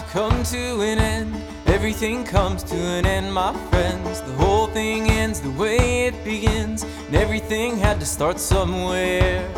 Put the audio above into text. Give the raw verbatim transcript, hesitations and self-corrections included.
come to an end. Everything comes to an end, my friends. The whole thing ends the way it begins, and everything had to start somewhere.